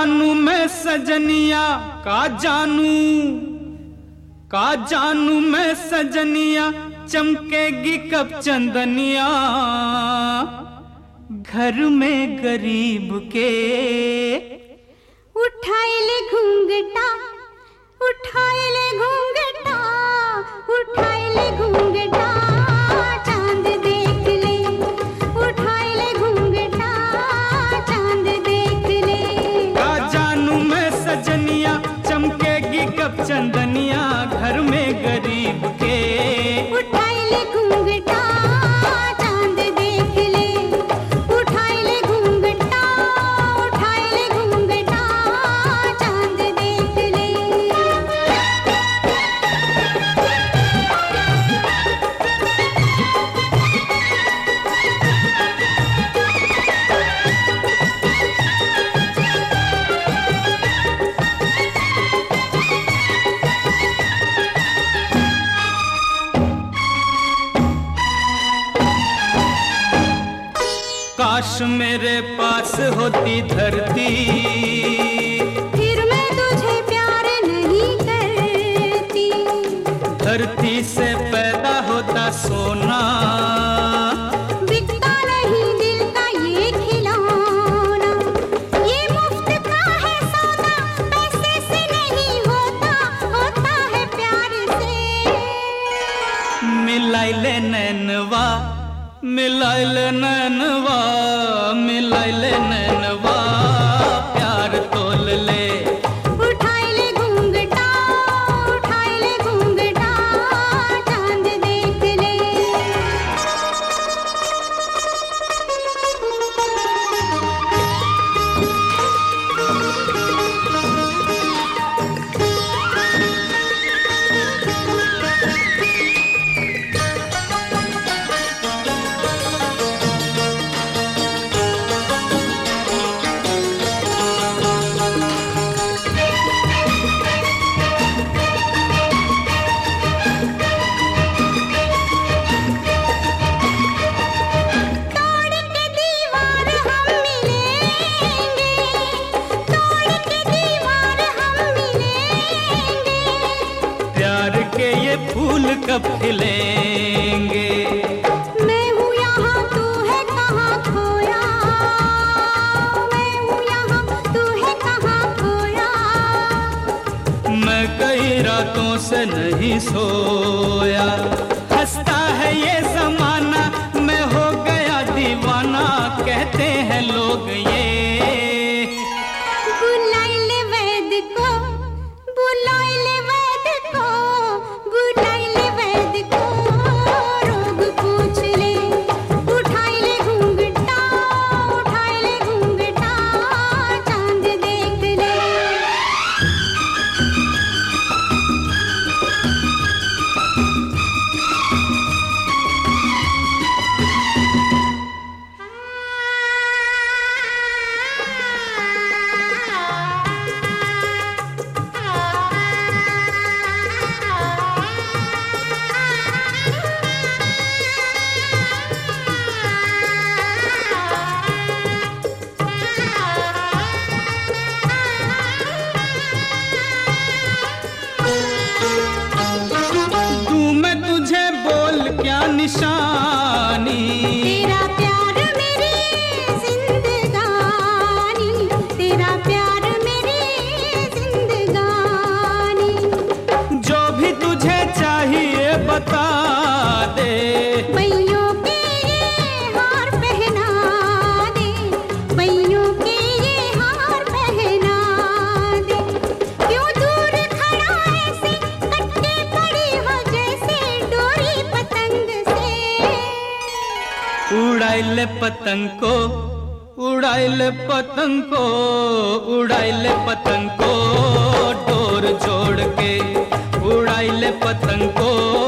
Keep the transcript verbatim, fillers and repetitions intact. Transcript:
जानू मैं सजनिया का जानू का जानू मैं सजनिया चमकेगी कब चंदनिया घर में गरीब के। उठाए ले घूंघटा उठाए ले घूंघटा उठाए ले घूंघटा चांद देख ले। उठाए ले घूंघटा चांद देख ले। का जानू मैं सजनिया चमकेगी कब चंदनिया घर में गरीब के। उठाए ले घूंघटा चांद देख ले। उठाए ले घूंघटा उठाए ले घूंघटा चांद देख ले। काश मेरे पास होती धरती फिर मैं तुझे प्यार नहीं करती। धरती से पैदा होता सोना बिकता नहीं दिल का ये खिलौना। ये मुफ्त का है सौदा पैसे से नहीं होता होता है प्यार से। मिलाई ले नैनवा मिलाई ले नैनवा मिलाई ले नैनवा प्यार तोल ले। उठाए ले घूंघटा उठाए ले घूंघटा चांद देख ले। फूल कब खिलेंगे। मैं हूँ यहाँ तू है कहाँ खोया। मैं हूँ यहाँ तू है कहाँ खोया। मैं कई रातों से नहीं सोया। हंसता है ये जमाना मैं हो गया दीवाना कहते हैं लोग ये। बुलाए ले वैद को बुलाए ले वैद को बुलाए ले वैद को रोग पूछ ले। उठाए ले घूंघटा उठाए ले घूंघटा चांद देख ले। निशानी तेरा प्यार मेरी जिंदगानी। तेरा प्यार मेरी जिंदगानी। जो भी तुझे चाहिए बता दे। बैयों के ये हार पहना दे। बैयों के ये हार पहना दे। क्यों दूर खड़ा ऐसे कट्टे पड़ी हो जैसे डोरी पतंग से। उड़ाई ले पतंग को उड़ाई ले पतंग को उड़ाई ले पतंग को डोर जोड़ के उड़ाई ले पतंग को।